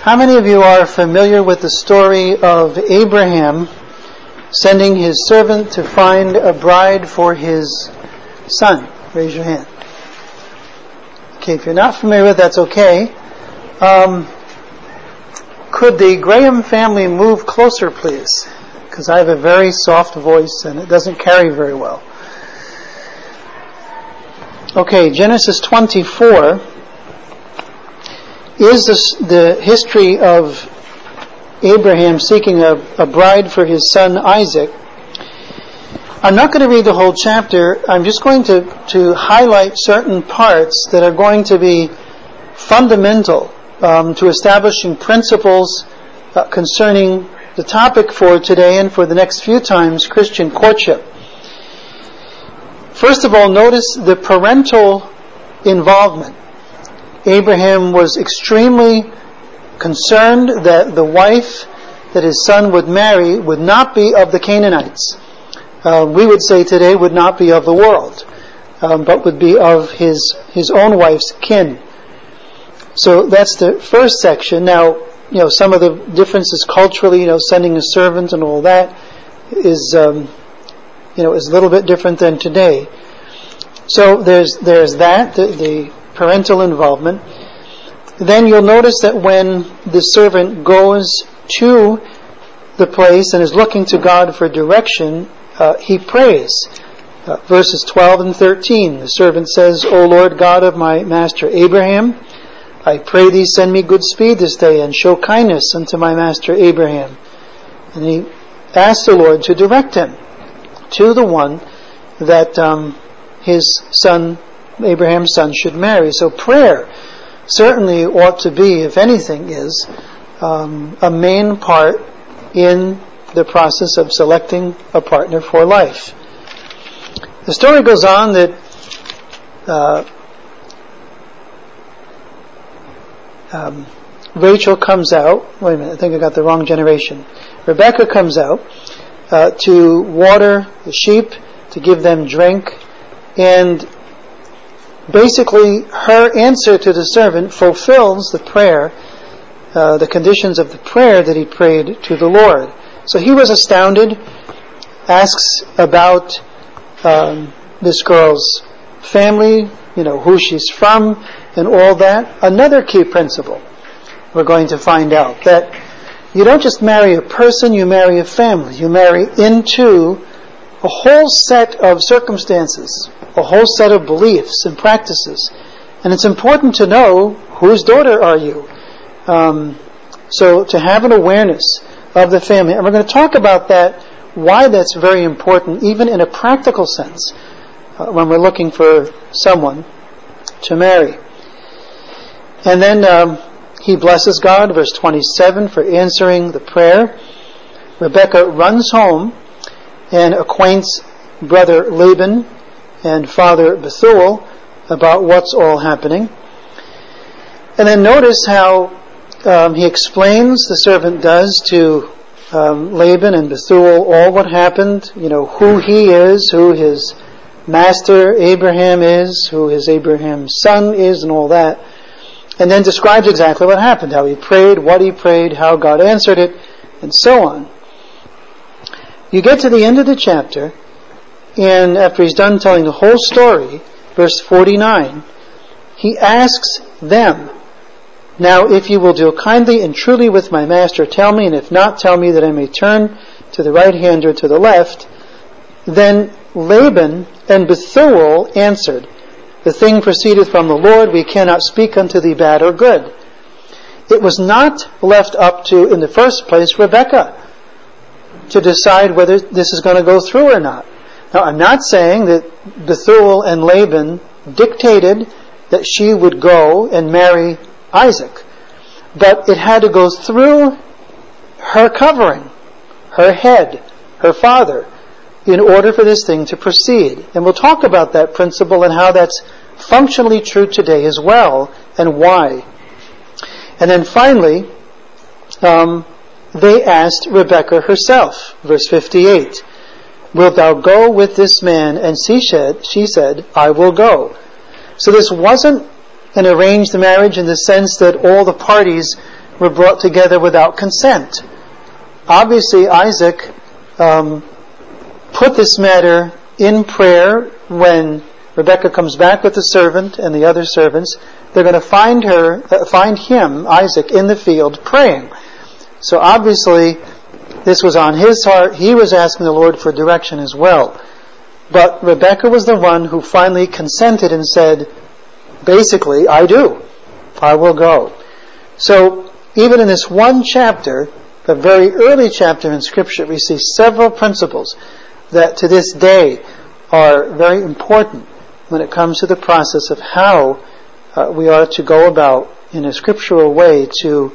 How many of you are familiar with the story of Abraham sending his servant to find a bride for his son? Raise your hand. Okay, if you're not familiar with it, that's okay. Could the Graham family move closer, please? Because I have a very soft voice and it doesn't carry very well. Okay, Genesis 24 is the history of Abraham seeking a bride for his son Isaac. I'm not going to read the whole chapter. I'm just going to highlight certain parts that are going to be fundamental to establishing principles concerning the topic for today and for the next few times, Christian courtship. First of all, notice the parental involvement. Abraham was extremely concerned that the wife that his son would marry would not be of the Canaanites. We would say today would not be of the world, but would be of his own wife's kin. So that's the first section. Now, some of the differences culturally, sending a servant and all that is a little bit different than today. So there's that, the parental involvement. Then you'll notice that when the servant goes to the place and is looking to God for direction, he prays. Verses 12 and 13, the servant says, O Lord God of my master Abraham, I pray thee send me good speed this day and show kindness unto my master Abraham. And he asked the Lord to direct him to the one that his son, Abraham's son, should marry. So prayer certainly ought to be, if anything, is a main part in the process of selecting a partner for life. The story goes on that Rachel comes out. Wait a minute, I think I got the wrong generation. Rebecca comes out to water the sheep, to give them drink, and basically her answer to the servant fulfills the prayer, the conditions of the prayer that he prayed to the Lord. So he was astounded, asks about this girl's family, who she's from, and all that. Another key principle we're going to find out, that you don't just marry a person, you marry a family. You marry into a whole set of circumstances, a whole set of beliefs and practices. And it's important to know whose daughter are you. So to have an awareness of the family. And we're going to talk about that, why that's very important, even in a practical sense, when we're looking for someone to marry. And then he blesses God, verse 27, for answering the prayer. Rebecca runs home and acquaints brother Laban and father Bethuel about what's all happening. And then notice how he explains, the servant does, to Laban and Bethuel all what happened, who he is, who his master Abraham is, who his Abraham's son is, and all that. And then describes exactly what happened, how he prayed, what he prayed, how God answered it, and so on. You get to the end of the chapter, and after he's done telling the whole story, verse 49, he asks them, Now if you will deal kindly and truly with my master, tell me, and if not, tell me that I may turn to the right hand or to the left. Then Laban and Bethuel answered, The thing proceedeth from the Lord, we cannot speak unto thee bad or good. It was not left up to, in the first place, Rebecca to decide whether this is going to go through or not. Now, I'm not saying that Bethuel and Laban dictated that she would go and marry Isaac, but it had to go through her covering, her head, her father, in order for this thing to proceed. And we'll talk about that principle and how that's functionally true today as well, and why. And then finally, they asked Rebekah herself, verse 58, Wilt thou go with this man? And she said, I will go. So this wasn't an arranged marriage in the sense that all the parties were brought together without consent. Obviously, Isaac put this matter in prayer. When Rebekah comes back with the servant and the other servants, they're going to find him, Isaac, in the field praying. So obviously, this was on his heart. He was asking the Lord for direction as well. But Rebekah was the one who finally consented and said, basically, I do. I will go. So, even in this one chapter, a very early chapter in Scripture, we see several principles that to this day are very important when it comes to the process of how we are to go about in a scriptural way to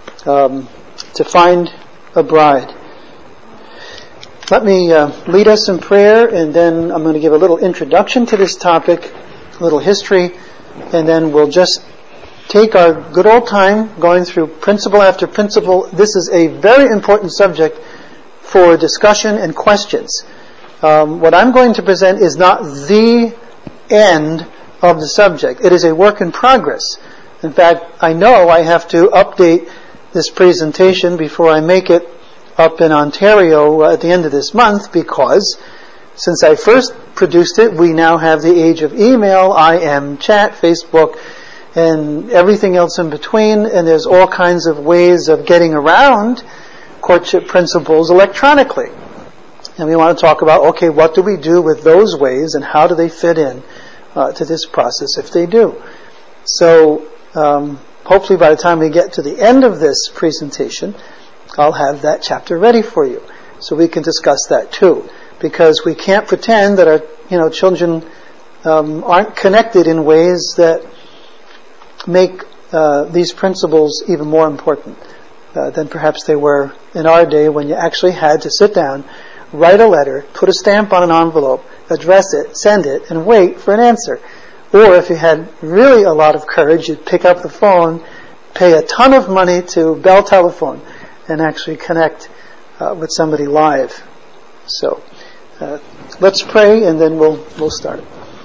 find a bride. Let me lead us in prayer, and then I'm going to give a little introduction to this topic, a little history, and then we'll just take our good old time going through principle after principle. This is a very important subject for discussion and questions. What I'm going to present is not the end of the subject. It is a work in progress. In fact, I know I have to update this presentation before I make it up in Ontario at the end of this month, because since I first produced it, we now have the age of email, IM, chat, Facebook, and everything else in between, and there's all kinds of ways of getting around courtship principles electronically. And we want to talk about, okay, what do we do with those ways, and how do they fit in to this process if they do? So hopefully by the time we get to the end of this presentation, I'll have that chapter ready for you, so we can discuss that too. Because we can't pretend that our children aren't connected in ways that make these principles even more important than perhaps they were in our day, when you actually had to sit down, write a letter, put a stamp on an envelope, address it, send it, and wait for an answer. Or if you had really a lot of courage, you'd pick up the phone, pay a ton of money to Bell Telephone, and actually connect with somebody live. So let's pray, and then we'll start.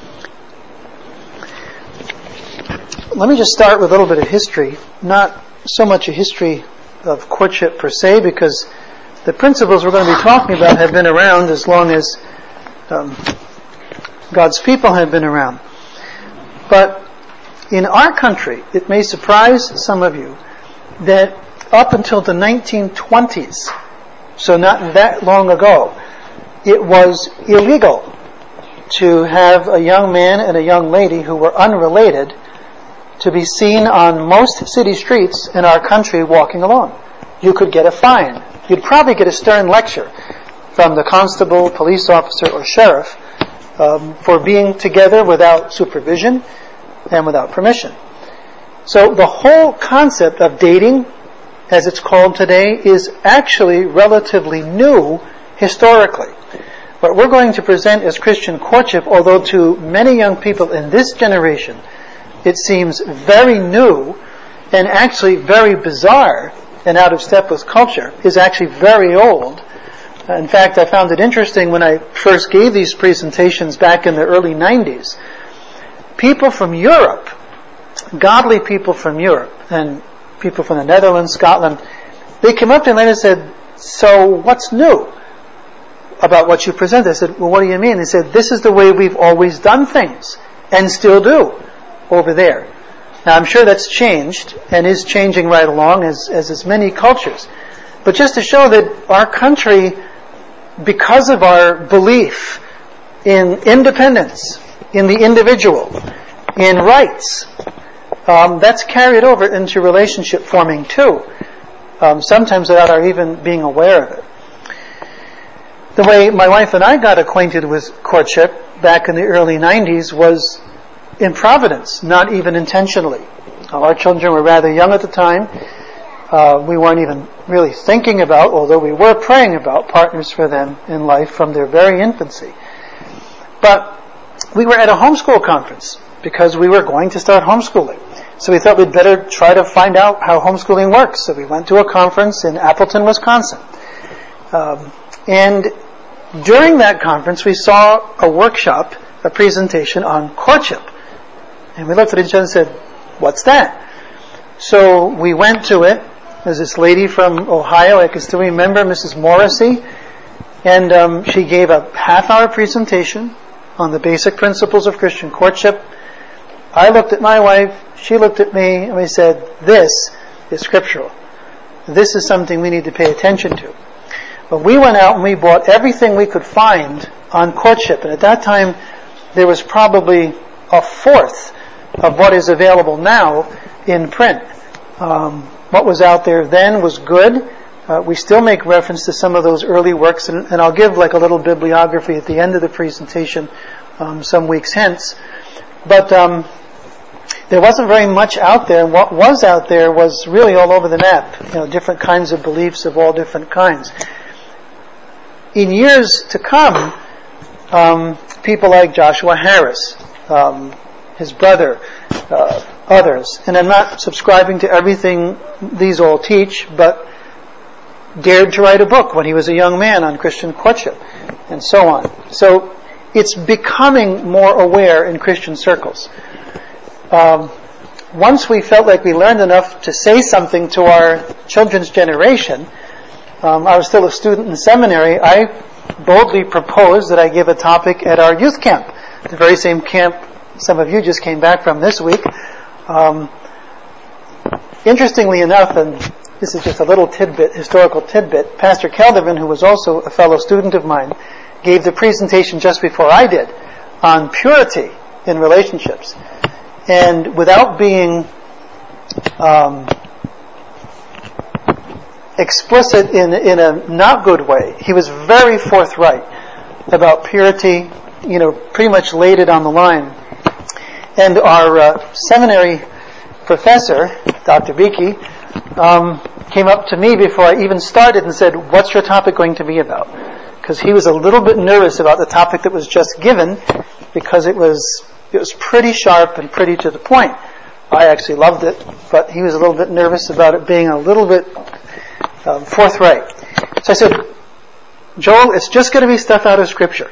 Let me just start with a little bit of history. Not so much a history of courtship per se, because the principles we're going to be talking about have been around as long as God's people have been around. But in our country, it may surprise some of you that up until the 1920s, so not that long ago, it was illegal to have a young man and a young lady who were unrelated to be seen on most city streets in our country walking along. You could get a fine. You'd probably get a stern lecture from the constable, police officer, or sheriff for being together without supervision and without permission. So the whole concept of dating, as it's called today, is actually relatively new historically. What we're going to present as Christian courtship, although to many young people in this generation it seems very new and actually very bizarre and out of step with culture, is actually very old. In fact, I found it interesting when I first gave these presentations back in the early 90s. People from Europe, godly people from Europe, and people from the Netherlands, Scotland, they came up to me and said, so what's new about what you present? I said, well, what do you mean? They said, this is the way we've always done things, and still do, over there. Now, I'm sure that's changed, and is changing right along, as is many cultures. But just to show that our country, because of our belief in independence, in the individual, in rights, that's carried over into relationship forming too, sometimes without our even being aware of it. The way my wife and I got acquainted with courtship back in the early 90s was in Providence, not even intentionally. Our children were rather young at the time. We weren't even really thinking about, although we were praying about, partners for them in life from their very infancy. But we were at a homeschool conference because we were going to start homeschooling. So we thought we'd better try to find out how homeschooling works. So we went to a conference in Appleton, Wisconsin. And during that conference, we saw a workshop, a presentation on courtship. And we looked at each other and said, what's that? So we went to it, There's this lady from Ohio, I can still remember, Mrs. Morrissey, and she gave a half-hour presentation on the basic principles of Christian courtship. I looked at my wife, she looked at me, and we said, this is scriptural. This is something we need to pay attention to. But we went out and we bought everything we could find on courtship, and at that time there was probably a fourth of what is available now in print. What was out there then was good. We still make reference to some of those early works, and I'll give like a little bibliography at the end of the presentation some weeks hence. But there wasn't very much out there, and what was out there was really all over the map. Different kinds of beliefs of all different kinds. In years to come, people like Joshua Harris, his brother, others, and I'm not subscribing to everything these all teach, but dared to write a book when he was a young man on Christian courtship, and so on. So it's becoming more aware in Christian circles. Once we felt like we learned enough to say something to our children's generation, I was still a student in seminary, I boldly proposed that I give a topic at our youth camp, the very same camp some of you just came back from this week. Interestingly enough, and this is just a little tidbit, historical tidbit, Pastor Kelderman, who was also a fellow student of mine, gave the presentation just before I did on purity in relationships. And without being explicit in a not good way, he was very forthright about purity, pretty much laid it on the line. And our seminary professor, Dr. Beakey, came up to me before I even started and said, "What's your topic going to be about?" Because he was a little bit nervous about the topic that was just given, because it was pretty sharp and pretty to the point. I actually loved it, but he was a little bit nervous about it being a little bit forthright. So I said, "Joel, it's just going to be stuff out of Scripture."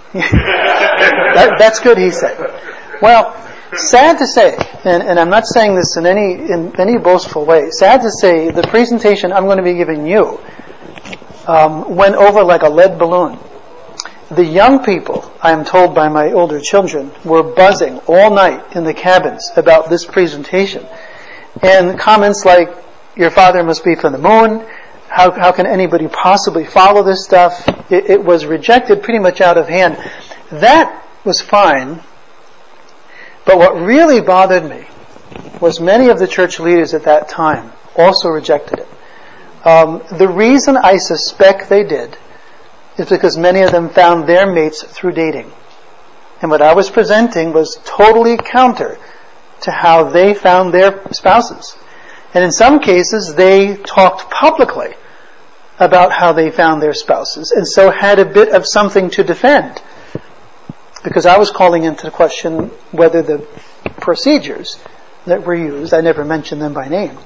That's good, he said. Well, sad to say, and I'm not saying this in any boastful way, sad to say, the presentation I'm going to be giving you went over like a lead balloon. The young people, I am told by my older children, were buzzing all night in the cabins about this presentation. And comments like, "Your father must be from the moon," how can anybody possibly follow this stuff? It was rejected pretty much out of hand. That was fine. But what really bothered me was many of the church leaders at that time also rejected it. The reason I suspect they did is because many of them found their mates through dating. And what I was presenting was totally counter to how they found their spouses. And in some cases, they talked publicly about how they found their spouses, and so had a bit of something to defend. Because I was calling into question whether the procedures that were used, I never mentioned them by name.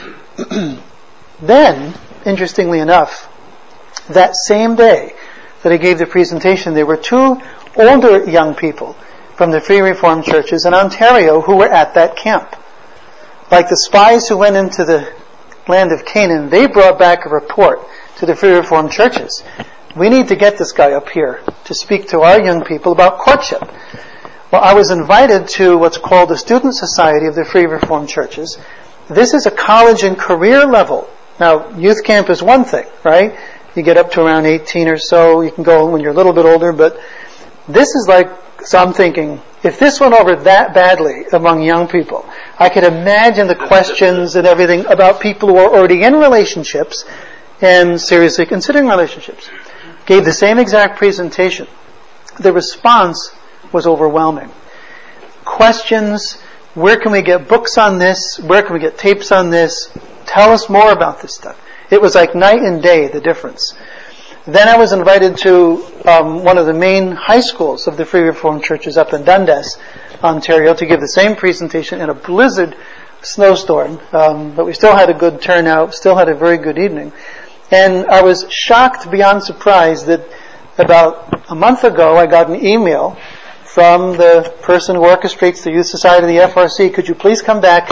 Then, interestingly enough, that same day that I gave the presentation, there were two older young people from the Free Reformed churches in Ontario who were at that camp. Like the spies who went into the land of Canaan, they brought back a report to the Free Reformed churches. We need to get this guy up here to speak to our young people about courtship. Well, I was invited to what's called the Student Society of the Free Reformed churches. This is a college and career level. Now, youth camp is one thing, right? You get up to around 18 or so. You can go when you're a little bit older, but this is like, so I'm thinking, if this went over that badly among young people, I could imagine the questions and everything about people who are already in relationships and seriously considering relationships. Gave the same exact presentation. The response was overwhelming. Questions, where can we get books on this? Where can we get tapes on this? Tell us more about this stuff. It was like night and day, the difference. Then I was invited to one of the main high schools of the Free Reformed churches up in Dundas, Ontario, to give the same presentation in a blizzard snowstorm. But we still had a good turnout, still had a very good evening. And I was shocked beyond surprise that about a month ago I got an email from the person who orchestrates the Youth Society of the FRC, "Could you please come back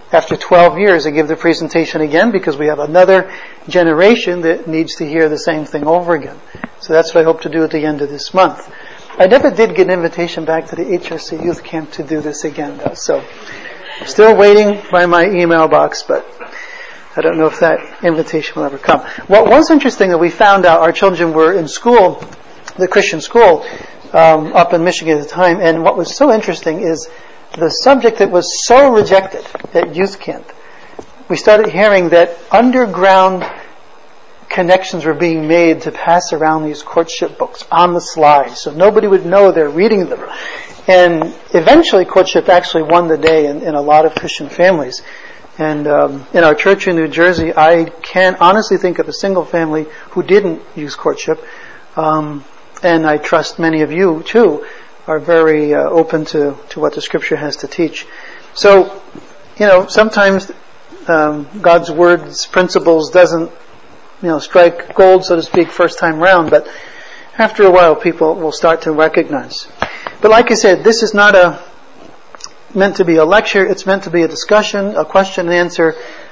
after 12 years, I give the presentation again because we have another generation that needs to hear the same thing over again. So that's what I hope to do at the end of this month. I never did get an invitation back to the HRC Youth Camp to do this again, though. So still waiting by my email box, but I don't know if that invitation will ever come. What was interesting that we found out, our children were in school, the Christian school, up in Michigan at the time, and what was so interesting is the subject that was so rejected at youth camp. We started hearing that underground connections were being made to pass around these courtship books on the sly, so nobody would know they're reading them. And eventually courtship actually won the day in a lot of Christian families. And in our church in New Jersey, I can't honestly think of a single family who didn't use courtship. And I trust many of you, too, are very open to what the Scripture has to teach. So, sometimes God's Word's principles doesn't, strike gold, so to speak, first time round, but after a while people will start to recognize. But like I said, this is not meant to be a lecture, it's meant to be a discussion, a question and answer.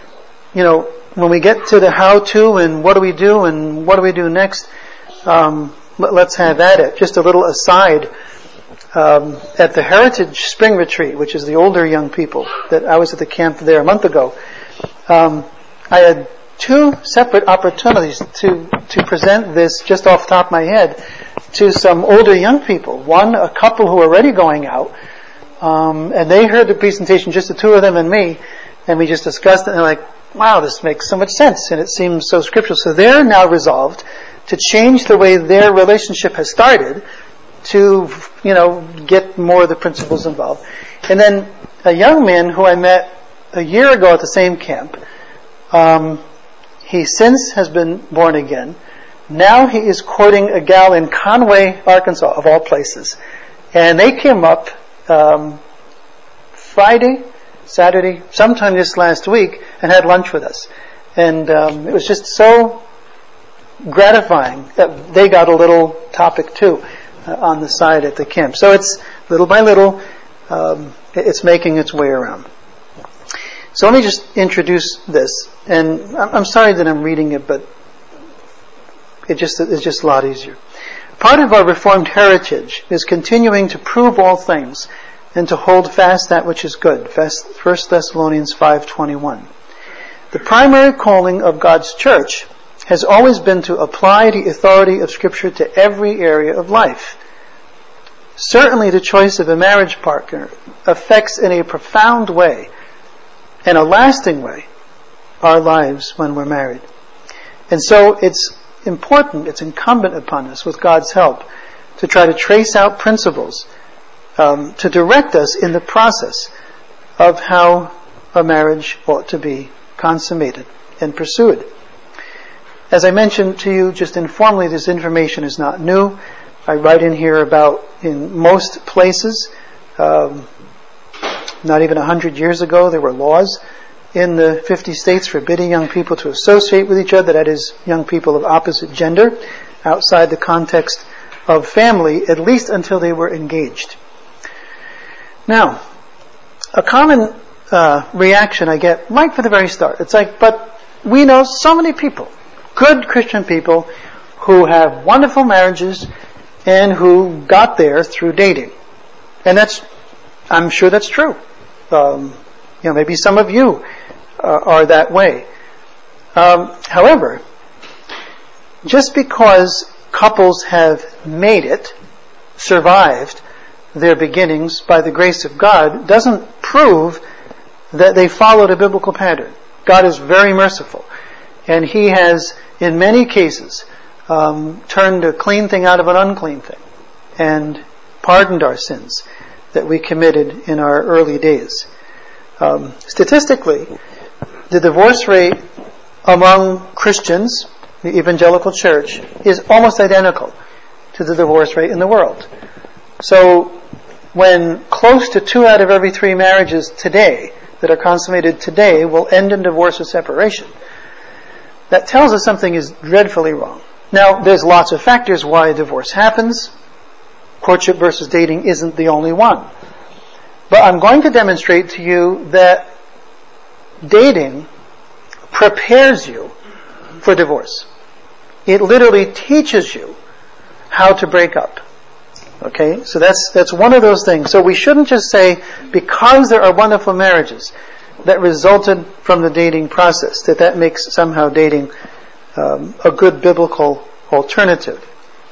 When we get to the how-to and what do we do and what do we do next, let's have at it. Just a little aside, at the Heritage Spring Retreat, which is the older young people, that I was at the camp there a month ago, I had two separate opportunities to present this just off the top of my head to some older young people. One, a couple who were already going out, and they heard the presentation, just the two of them and me, and we just discussed it, and they're like, wow, this makes so much sense, and it seems so scriptural. So they're now resolved to change the way their relationship has started to, get more of the principles involved. And then a young man who I met a year ago at the same camp, he since has been born again. Now he is courting a gal in Conway, Arkansas, of all places. And they came up Friday, Saturday, sometime this last week, and had lunch with us. And it was just so gratifying that they got a little topic too on the side at the camp. So it's little by little, it's making its way around. So let me just introduce this, and I'm sorry that I'm reading it, but it's just a lot easier. Part of our Reformed heritage is continuing to prove all things and to hold fast that which is good. 1 Thessalonians 5:21. The primary calling of God's church has always been to apply the authority of Scripture to every area of life. Certainly the choice of a marriage partner affects in a profound way, in a lasting way, our lives when we're married. And so it's important, it's incumbent upon us, with God's help, to try to trace out principles to direct us in the process of how a marriage ought to be consummated and pursued. As I mentioned to you just informally, this information is not new. I write in here about, in most places, not even 100 years ago, there were laws in the 50 states forbidding young people to associate with each other, that is, young people of opposite gender, outside the context of family, at least until they were engaged. Now, a common reaction I get right from the very start, it's like, but we know so many people, good Christian people, who have wonderful marriages and who got there through dating. And I'm sure that's true. Maybe some of you are that way. However, just because couples have made it, survived their beginnings by the grace of God, doesn't prove that they followed a biblical pattern. God is very merciful, and He has, in many cases, turned a clean thing out of an unclean thing, and pardoned our sins that we committed in our early days. Statistically, the divorce rate among Christians, the evangelical church, is almost identical to the divorce rate in the world. So when close to 2 out of every 3 marriages today that are consummated today will end in divorce or separation, that tells us something is dreadfully wrong. Now, there's lots of factors why a divorce happens. Courtship versus dating isn't the only one. But I'm going to demonstrate to you that dating prepares you for divorce. It literally teaches you how to break up. Okay, so that's one of those things. So we shouldn't just say, because there are wonderful marriages that resulted from the dating process, that makes somehow dating a good biblical alternative.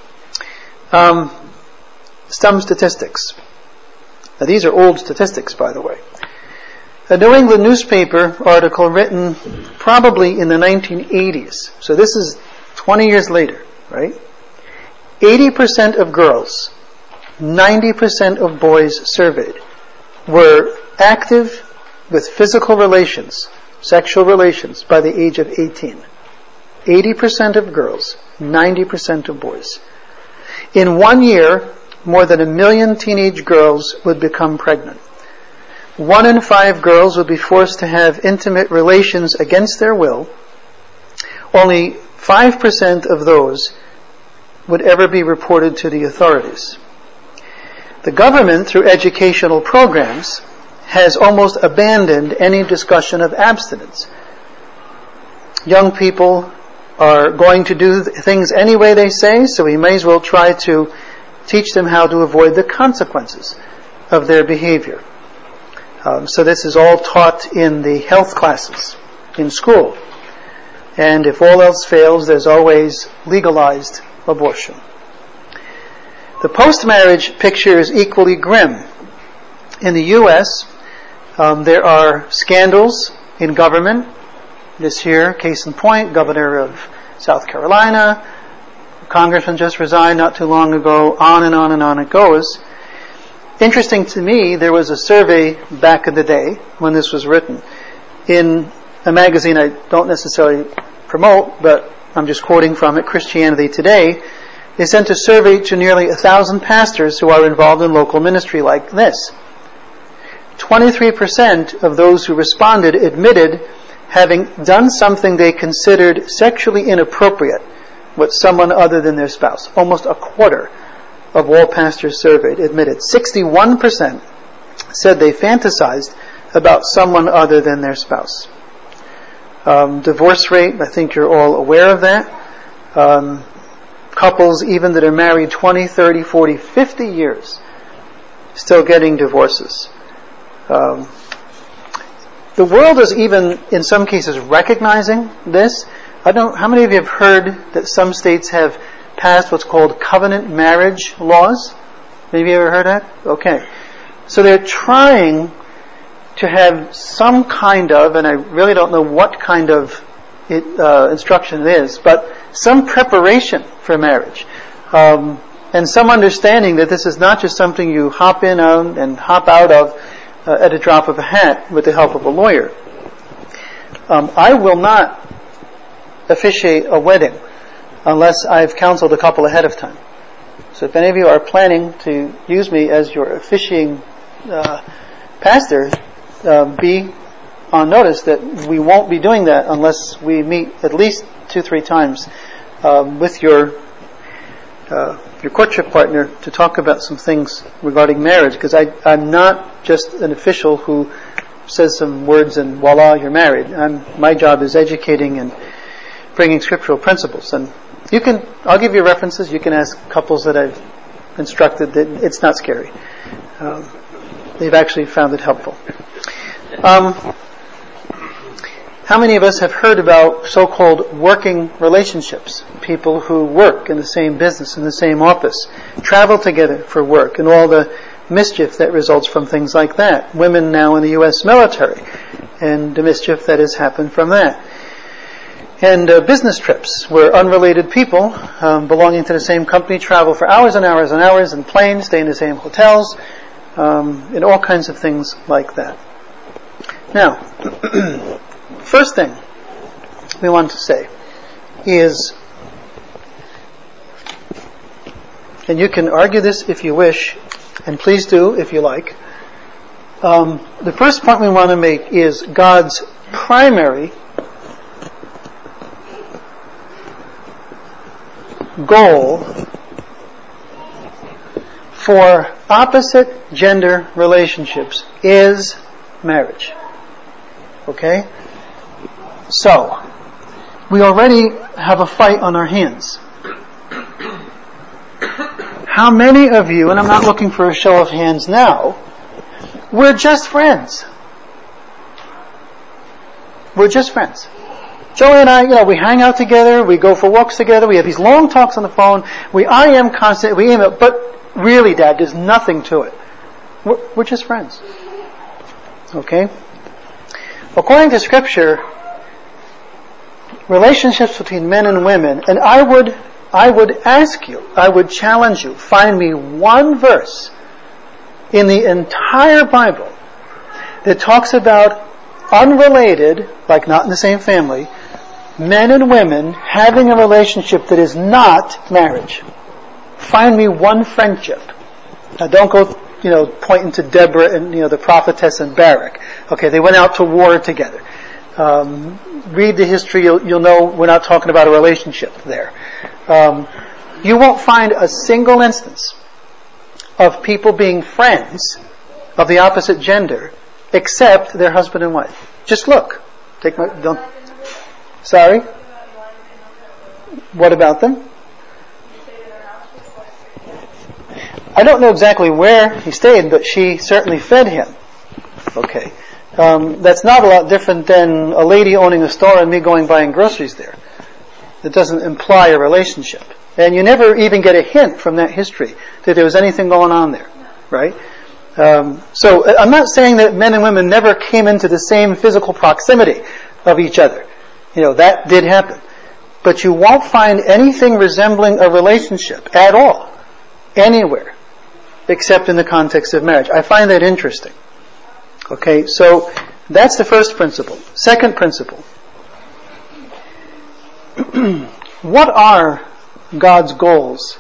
Some statistics. Now these are old statistics, by the way. A New England newspaper article written probably in the 1980s. So this is 20 years later, right? 80% of girls, 90% of boys surveyed were active with physical relations, sexual relations, by the age of 18. 80% of girls, 90% of boys. In 1 year, more than 1 million teenage girls would become pregnant. 1 in 5 girls would be forced to have intimate relations against their will. Only 5% of those would ever be reported to the authorities. The government, through educational programs, has almost abandoned any discussion of abstinence. Young people are going to do things any way they say, so we may as well try to teach them how to avoid the consequences of their behavior. So this is all taught in the health classes in school. And if all else fails, there's always legalized abortion. The post-marriage picture is equally grim. In the U.S., there are scandals in government. This year, case in point, Governor of South Carolina, Congressman just resigned not too long ago, on and on and on it goes. Interesting to me, there was a survey back in the day when this was written in a magazine I don't necessarily promote, but I'm just quoting from it, Christianity Today. They sent a survey to nearly 1,000 pastors who are involved in local ministry like this. 23% of those who responded admitted having done something they considered sexually inappropriate with someone other than their spouse. Almost a quarter of all pastors surveyed admitted. 61% said they fantasized about someone other than their spouse. Divorce rate, I think you're all aware of that. Couples even that are married 20, 30, 40, 50 years still getting divorces. The world is even, in some cases, recognizing this. I don't know, how many of you have heard that some states have passed what's called covenant marriage laws? Maybe you ever heard that? Okay. So they're trying to have some kind of, and I really don't know what kind of instruction it is, but some preparation for marriage. And some understanding that this is not just something you hop in on and hop out of at a drop of a hat with the help of a lawyer. I will not officiate a wedding unless I've counseled a couple ahead of time. So if any of you are planning to use me as your officiating pastor, be on notice that we won't be doing that unless we meet at least 2-3 times with your courtship partner to talk about some things regarding marriage, because I'm not just an official who says some words and voila, you're married. My job is educating and bringing scriptural principles. And I'll give you references. You can ask couples that I've instructed that it's not scary. They've actually found it helpful. How many of us have heard about so-called working relationships? People who work in the same business, in the same office, travel together for work, and all the mischief that results from things like that. Women now in the U.S. military, and the mischief that has happened from that. And business trips, where unrelated people belonging to the same company travel for hours and hours and hours in planes, stay in the same hotels, and all kinds of things like that. Now, first thing we want to say is, and you can argue this if you wish, and please do if you like. The first point we want to make is God's primary goal for opposite gender relationships is marriage. Okay? So, we already have a fight on our hands. How many of you, and I'm not looking for a show of hands now, we're just friends? We're just friends. Joey and I, we hang out together, we go for walks together, we have these long talks on the phone, we IM constantly, we email, but really, Dad, there's nothing to it. We're just friends. Okay? According to Scripture, relationships between men and women, and I would ask you, I would challenge you, find me one verse in the entire Bible that talks about unrelated, like not in the same family, men and women having a relationship that is not marriage. Find me one friendship. Now don't go, pointing to Deborah and, the prophetess and Barak. Okay, they went out to war together. Read the history, you'll know we're not talking about a relationship there. You won't find a single instance of people being friends of the opposite gender except their husband and wife. Just look. Sorry? What about them? I don't know exactly where he stayed, but she certainly fed him. Okay. That's not a lot different than a lady owning a store and me going buying groceries there. It doesn't imply a relationship. And you never even get a hint from that history that there was anything going on there. Right? So I'm not saying that men and women never came into the same physical proximity of each other. That did happen. But you won't find anything resembling a relationship at all, anywhere, except in the context of marriage. I find that interesting. Okay, so that's the first principle. Second principle. What are God's goals?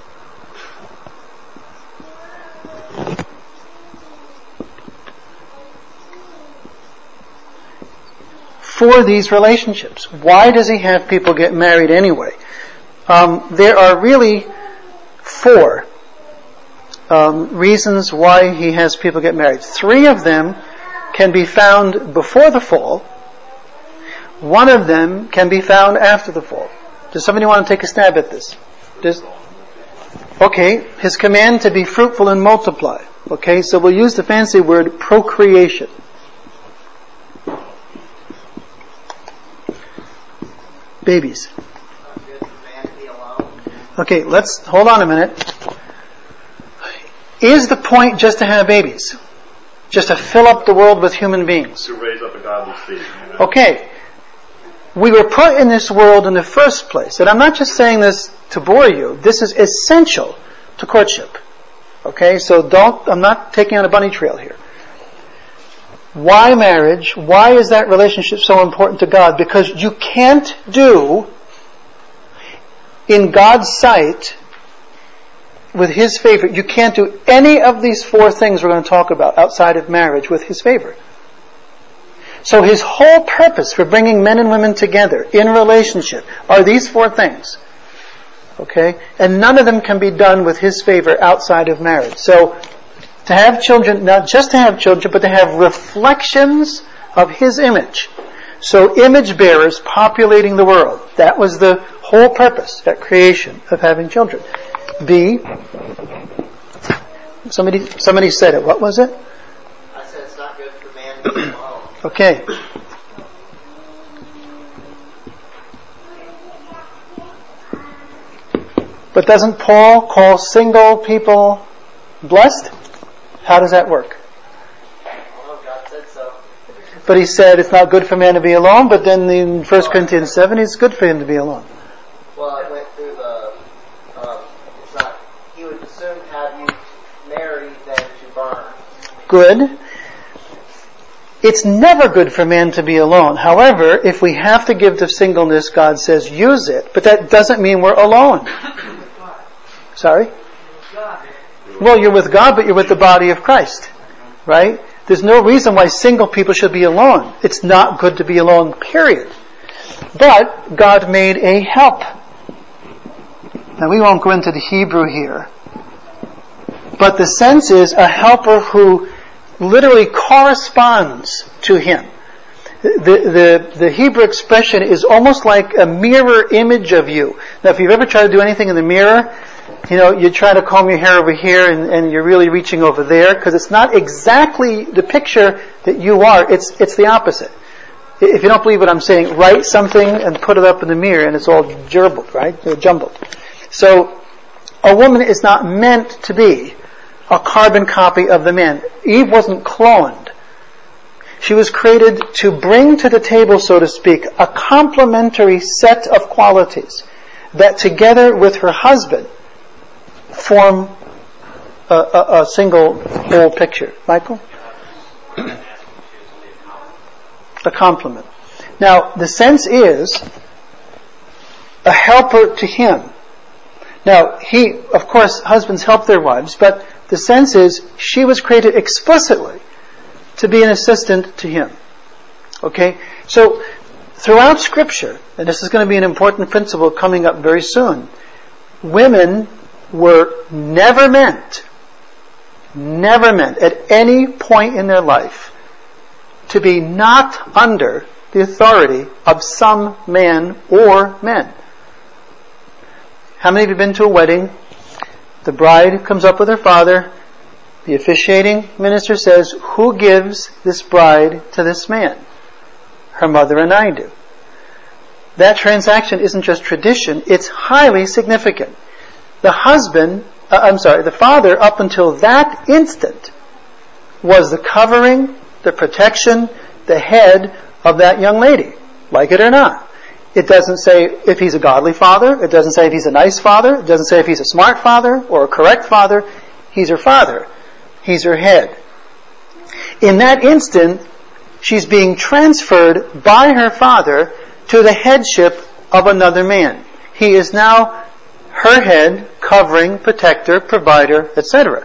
For these relationships. Why does he have people get married anyway? There are really 4 reasons why he has people get married. 3 of them can be found before the fall. 1 of them can be found after the fall. Does somebody want to take a stab at this? Okay, his command to be fruitful and multiply. Okay, so we'll use the fancy word procreation. Babies. Okay, let's hold on a minute. Is the point just to have babies? Just to fill up the world with human beings? To raise up a godly seed. Okay. We were put in this world in the first place. And I'm not just saying this to bore you. This is essential to courtship. Okay, so I'm not taking on a bunny trail here. Why marriage? Why is that relationship so important to God? Because you can't do, in God's sight, with His favor, you can't do any of these 4 things we're going to talk about outside of marriage with His favor. So His whole purpose for bringing men and women together in relationship are these 4 things. Okay? And none of them can be done with His favor outside of marriage. So, to have children, not just to have children, but to have reflections of His image. So image bearers populating the world. That was the whole purpose at creation of having children. B, somebody said it. What was it? I said it's not good for man to be alone. Okay. But doesn't Paul call single people blessed? How does that work? Well, God said so. But he said it's not good for man to be alone, but then in 1 Corinthians 7, it's good for him to be alone. Well, I went through it's not, he would as soon have you marry than to burn. Good. It's never good for man to be alone. However, if we have to give to singleness, God says use it. But that doesn't mean we're alone. Sorry? Well, you're with God, but you're with the body of Christ. Right? There's no reason why single people should be alone. It's not good to be alone, period. But God made a help. Now, we won't go into the Hebrew here. But the sense is a helper who literally corresponds to Him. The Hebrew expression is almost like a mirror image of you. Now, if you've ever tried to do anything in the mirror, you try to comb your hair over here and you're really reaching over there, because it's not exactly the picture that you are. It's the opposite. If you don't believe what I'm saying, write something and put it up in the mirror and it's all jumbled, right? Jumbled. So, a woman is not meant to be a carbon copy of the man. Eve wasn't cloned. She was created to bring to the table, so to speak, a complementary set of qualities that together with her husband form a single whole picture. Michael? A complement. Now, the sense is a helper to him. Now, of course, husbands help their wives, but the sense is she was created explicitly to be an assistant to him. Okay? So, throughout Scripture, and this is going to be an important principle coming up very soon, women were never meant at any point in their life to be not under the authority of some man or men. How many of you have been to a wedding? The bride comes up with her father. The officiating minister says, "Who gives this bride to this man?" Her mother and I do. That transaction isn't just tradition, it's highly significant. The father, up until that instant, was the covering, the protection, the head of that young lady, like it or not. It doesn't say if he's a godly father, it doesn't say if he's a nice father, it doesn't say if he's a smart father or a correct father. He's her father. He's her head. In that instant, she's being transferred by her father to the headship of another man. He is now her head, covering, protector, provider, etc.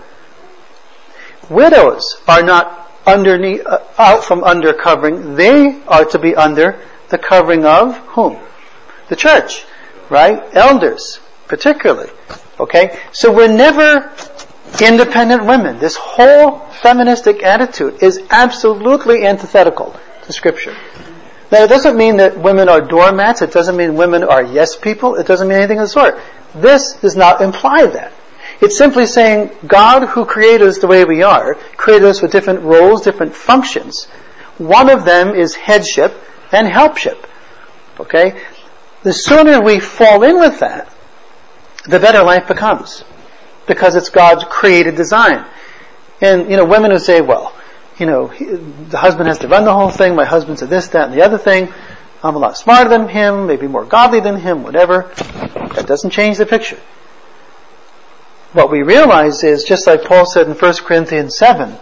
Widows are not out from under covering. They are to be under the covering of whom? The church, right? Elders, particularly. Okay? So we're never independent women. This whole feministic attitude is absolutely antithetical to Scripture. Now, it doesn't mean that women are doormats. It doesn't mean women are yes people. It doesn't mean anything of the sort. This does not imply that. It's simply saying God, who created us the way we are, created us with different roles, different functions. One of them is headship and helpship. Okay? The sooner we fall in with that, the better life becomes. Because it's God's created design. And, women who say, well, the husband has to run the whole thing, my husband's a this, that, and the other thing, I'm a lot smarter than him, maybe more godly than him, whatever. That doesn't change the picture. What we realize is, just like Paul said in 1 Corinthians 7,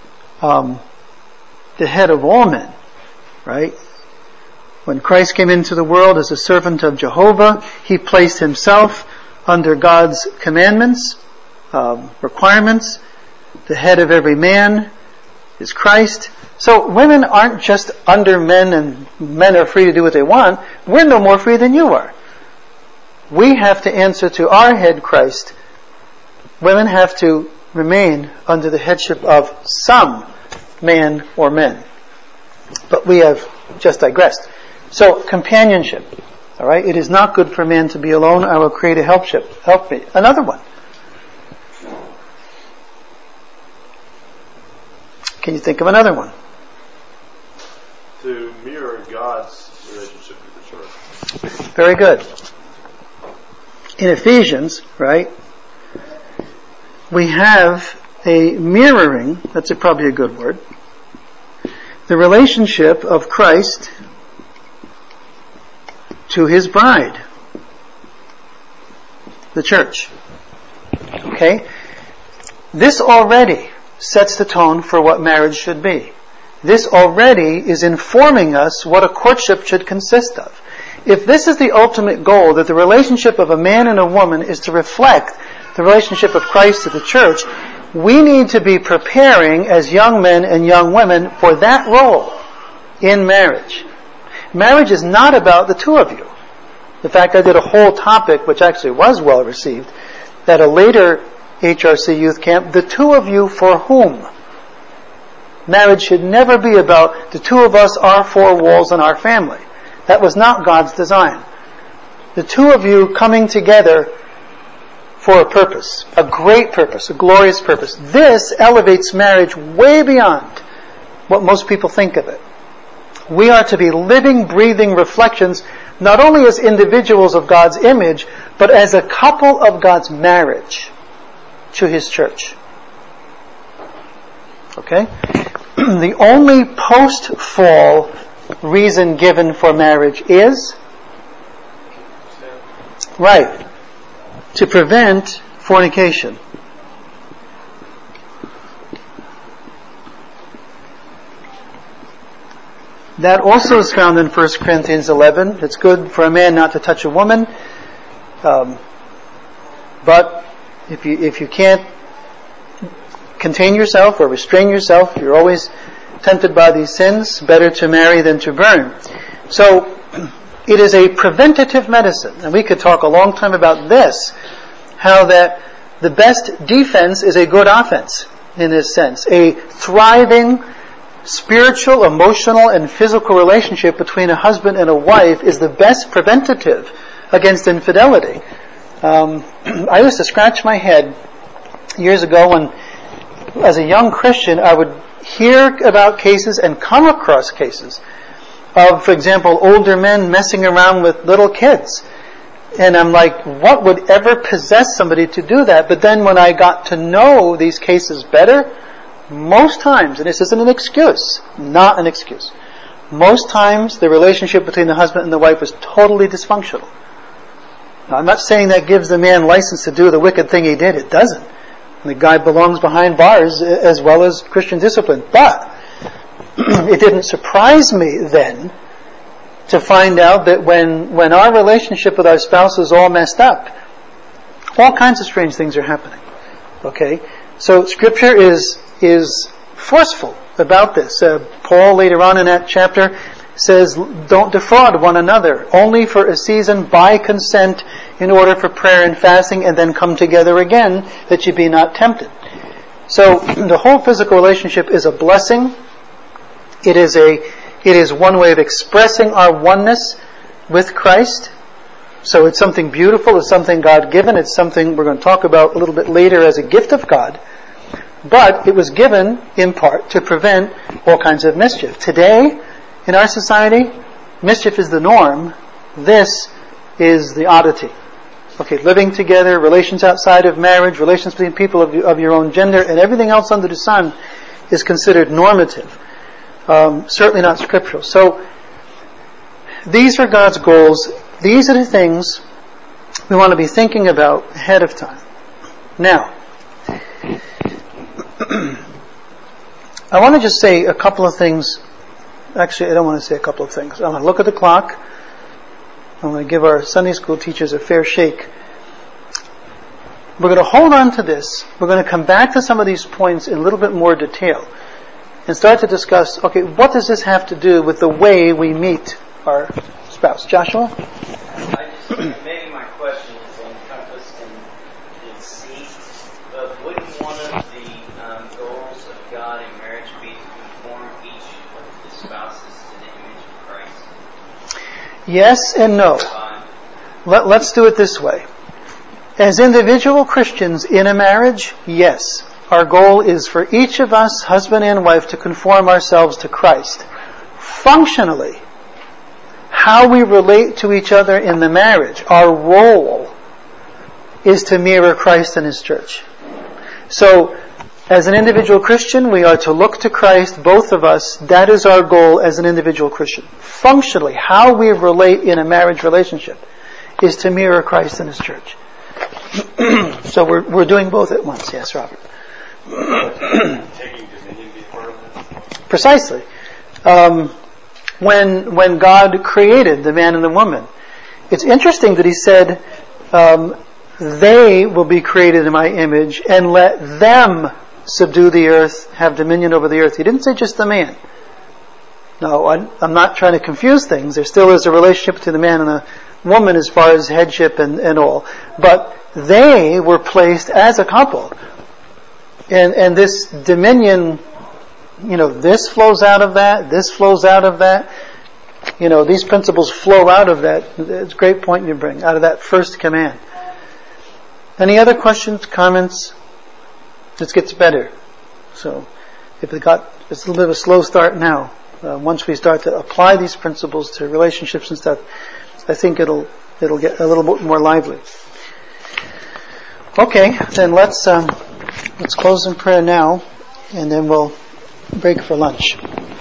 the head of all men, right? When Christ came into the world as a servant of Jehovah, he placed himself under God's commandments, requirements. The head of every man is Christ. So women aren't just under men and men are free to do what they want. We're no more free than you are. We have to answer to our head, Christ. Women have to remain under the headship of some man or men. But we have just digressed. So, companionship. Alright? It is not good for man to be alone. I will create a helpship. Help me. Another one. Can you think of another one? To mirror God's relationship with the church. Very good. In Ephesians, right, we have a mirroring, that's probably a good word, the relationship of Christ to his bride, the church. Okay? This already sets the tone for what marriage should be. This already is informing us what a courtship should consist of. If this is the ultimate goal, that the relationship of a man and a woman is to reflect the relationship of Christ to the church, we need to be preparing as young men and young women for that role in marriage. Marriage is not about the two of you. In fact, I did a whole topic, which actually was well received, at a later HRC youth camp, the two of you for whom? Marriage should never be about the two of us, our four walls, and our family. That was not God's design. The two of you coming together for a purpose, a great purpose, a glorious purpose. This elevates marriage way beyond what most people think of it. We are to be living, breathing reflections, not only as individuals of God's image, but as a couple of God's marriage to His church. Okay? The only post-fall reason given for marriage is? Right. To prevent fornication. That also is found in 1 Corinthians 11. It's good for a man not to touch a woman. But if you can't contain yourself or restrain yourself, you're always tempted by these sins, better to marry than to burn. So, it is a preventative medicine. And we could talk a long time about this, how that the best defense is a good offense, in this sense. A thriving spiritual, emotional, and physical relationship between a husband and a wife is the best preventative against infidelity. I used to scratch my head years ago when, as a young Christian, I would hear about cases and come across cases of, for example, older men messing around with little kids. And I'm like, what would ever possess somebody to do that? But then when I got to know these cases better, most times, and this isn't an excuse, not an excuse, most times the relationship between the husband and the wife was totally dysfunctional. Now, I'm not saying that gives the man license to do the wicked thing he did. It doesn't. The guy belongs behind bars as well as Christian discipline. But it didn't surprise me then to find out that when our relationship with our spouse is all messed up, all kinds of strange things are happening. Okay? So Scripture is forceful about this. Paul later on in that chapter says, don't defraud one another, only for a season by consent in order for prayer and fasting, and then come together again that you be not tempted. So the whole physical relationship is a blessing. It is one way of expressing our oneness with Christ. So it's something beautiful, it's something God-given, it's something we're going to talk about a little bit later as a gift of God. But it was given, in part, to prevent all kinds of mischief. Today, in our society, mischief is the norm. This is the oddity. Okay, living together, relations outside of marriage, relations between people of your own gender, and everything else under the sun is considered normative. Certainly not scriptural. So, these are God's goals. These are the things we want to be thinking about ahead of time. Now, I want to just say a couple of things. Actually, I don't want to say a couple of things. I'm going to look at the clock. I'm going to give our Sunday school teachers a fair shake. We're going to hold on to this. We're going to come back to some of these points in a little bit more detail and start to discuss, okay, what does this have to do with the way we meet our spouse? Joshua? Maybe my question is encompassed in C, but wouldn't one of the goals of God in marriage be to conform each of the spouses to the image of Christ? Yes and no. Let's do it this way. As individual Christians in a marriage, yes. Our goal is for each of us, husband and wife, to conform ourselves to Christ. Functionally, how we relate to each other in the marriage, our role is to mirror Christ and His church. So, as an individual Christian, we are to look to Christ, both of us. That is our goal as an individual Christian. Functionally, how we relate in a marriage relationship is to mirror Christ and His church. So we're doing both at once. Yes, Robert. Taking dominion before them? Precisely. When God created the man and the woman, it's interesting that He said, they will be created in my image, and let them subdue the earth, have dominion over the earth. He didn't say just the man. No, I'm not trying to confuse things. There still is a relationship between the man and the woman as far as headship and all. But they were placed as a couple. And this dominion this flows out of that, this flows out of that. These principles flow out of that. It's a great point you bring, out of that first command. Any other questions, comments? This gets better. So, it's a little bit of a slow start now. Once we start to apply these principles to relationships and stuff, I think it'll get a little bit more lively. Okay, then let's close in prayer now, and then we'll break for lunch.